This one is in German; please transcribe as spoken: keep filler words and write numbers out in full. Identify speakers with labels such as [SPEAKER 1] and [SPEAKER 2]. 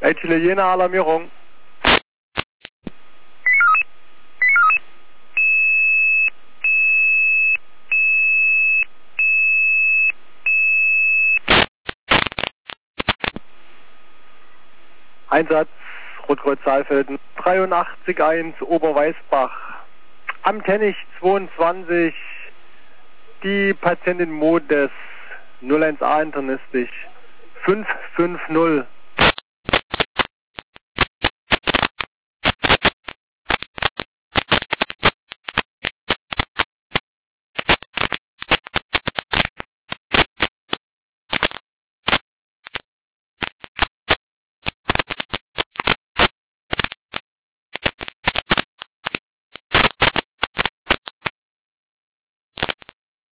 [SPEAKER 1] Italiener Alarmierung. Einsatz, Rotkreuz Saalfelden, dreiundachtzig eins Oberweißbach. Am Tenich zweiundzwanzig, die Patientin Modes, null eins A internistisch, fünf fünf null.